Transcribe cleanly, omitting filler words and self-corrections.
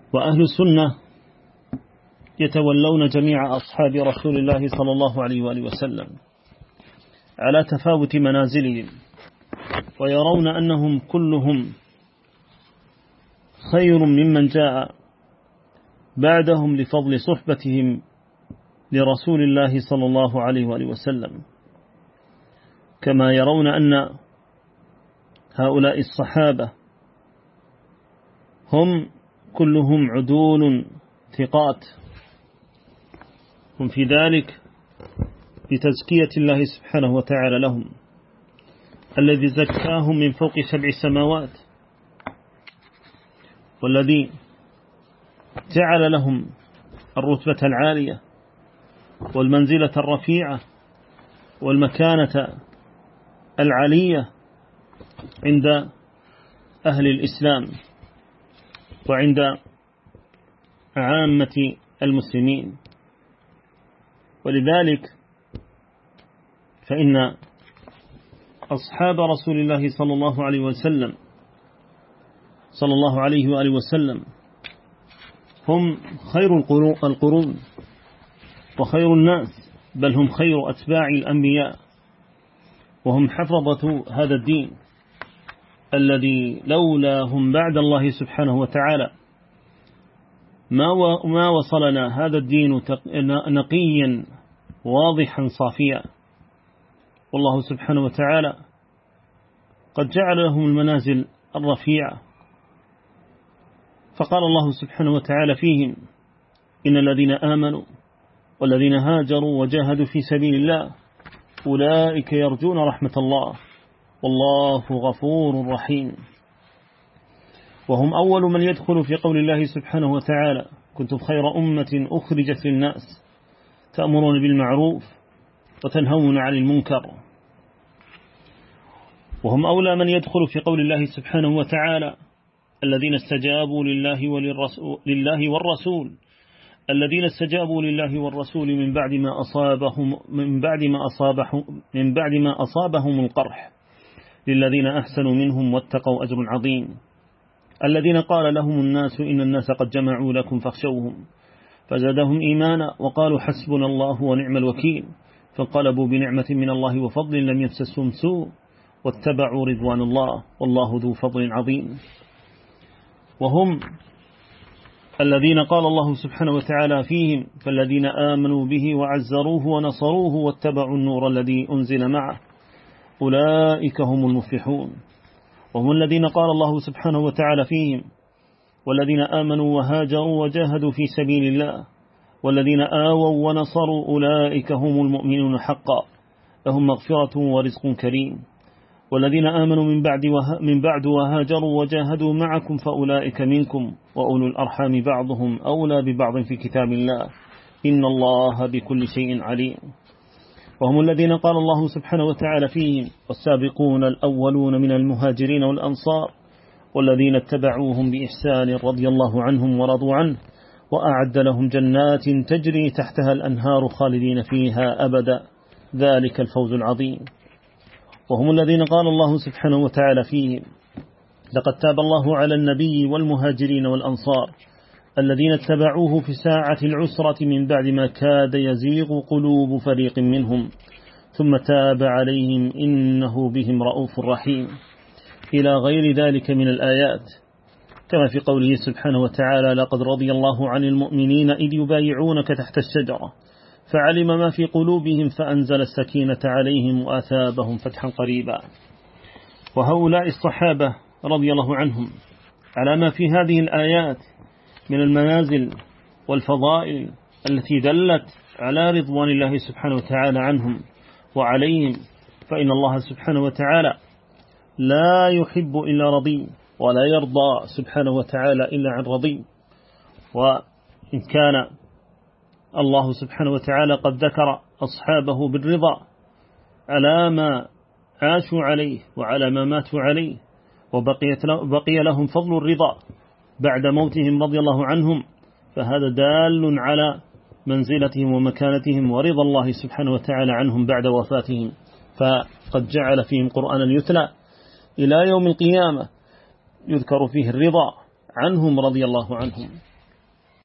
وأهل السنة يتولون جميع أصحاب رسول الله صلى الله عليه وآله وسلم على تفاوت منازلهم، ويرون أنهم كلهم خير ممن جاء بعدهم لفضل صحبتهم لرسول الله صلى الله عليه وآله وسلم، كما يرون أن هؤلاء الصحابة هم كلهم عدول ثقات، هم في ذلك بتزكية الله سبحانه وتعالى لهم، الذي زكاهم من فوق 7 سماوات، والذي جعل لهم الرتبة العالية والمنزلة الرفيعة والمكانة العالية عند أهل الإسلام وعند عامة المسلمين. ولذلك فإن أصحاب رسول الله صلى الله عليه وآله وسلم هم خير القرون وخير الناس، بل هم خير أتباع الأنبياء، وهم حفظة هذا الدين الذي لولاهم بعد الله سبحانه وتعالى ما وصلنا هذا الدين نقيا واضحا صافيا. والله سبحانه وتعالى قد جعل لهم المنازل الرفيعة، فقال الله سبحانه وتعالى فيهم: إن الذين آمنوا والذين هاجروا وجاهدوا في سبيل الله أولئك يرجون رحمة الله والله غفور رحيم. وهم أول من يدخل في قول الله سبحانه وتعالى: كنتم خير أمة أخرجت للناس تأمرون بالمعروف وتنهون عن المنكر. وهم أولى من يدخل في قول الله سبحانه وتعالى: الذين استجابوا لله والرسول الذين استجابوا لله والرسول من بعد ما أصابهم القرح للذين أحسنوا منهم واتقوا أجر عظيم. الذين قال لهم الناس إن الناس قد جمعوا لكم فاخشوهم فزادهم إيمانا وقالوا حسبنا الله ونعم الوكيل فانقلبوا بنعمة من الله وفضل لم يمسسهم سوء واتبعوا رضوان الله والله ذو فضل عظيم. وهم الذين قال الله سبحانه وتعالى فيهم: فالذين آمنوا به وعزروه ونصروه واتبعوا النور الذي أنزل معه أولئك هم المفلحون. وهم الذين قال الله سبحانه وتعالى فيهم: والذين آمنوا وهاجروا وجاهدوا في سبيل الله والذين آووا ونصروا أولئك هم المؤمنون حقا لهم مغفرة ورزق كريم. والذين آمنوا من بعد وهاجروا وجاهدوا معكم فأولئك منكم وأولو الأرحام بعضهم أولى ببعض في كتاب الله إن الله بكل شيء عليم. وهم الذين قال الله سبحانه وتعالى فيهم: والسابقون الأولون من المهاجرين والأنصار والذين اتبعوهم بإحسان رضي الله عنهم ورضوا عنه وأعد لهم جنات تجري تحتها الأنهار خالدين فيها أبدا ذلك الفوز العظيم. وهم الذين قال الله سبحانه وتعالى فيهم: لقد تاب الله على النبي والمهاجرين والأنصار الذين اتبعوه في ساعة العسرة من بعد ما كاد يزيغ قلوب فريق منهم ثم تاب عليهم إنه بهم رؤوف رحيم، إلى غير ذلك من الآيات، كما في قوله سبحانه وتعالى: لقد رضي الله عن المؤمنين إذ يبايعونك تحت الشجرة فعلم ما في قلوبهم فأنزل السكينة عليهم وأثابهم فتحا قريبا. وهؤلاء الصحابة رضي الله عنهم على ما في هذه الآيات من المنازل والفضائل التي دلت على رضوان الله سبحانه وتعالى عنهم وعليهم، فإن الله سبحانه وتعالى لا يحب إلا رضي ولا يرضى سبحانه وتعالى إلا عن رضي. وإن كان الله سبحانه وتعالى قد ذكر أصحابه بالرضا على ما عاشوا عليه وعلى ما ماتوا عليه، وبقي لهم فضل الرضا بعد موتهم رضي الله عنهم، فهذا دال على منزلتهم ومكانتهم ورضا الله سبحانه وتعالى عنهم بعد وفاتهم. فقد جعل فيهم قرآنا يتلى إلى يوم القيامة يذكر فيه الرضا عنهم رضي الله عنهم.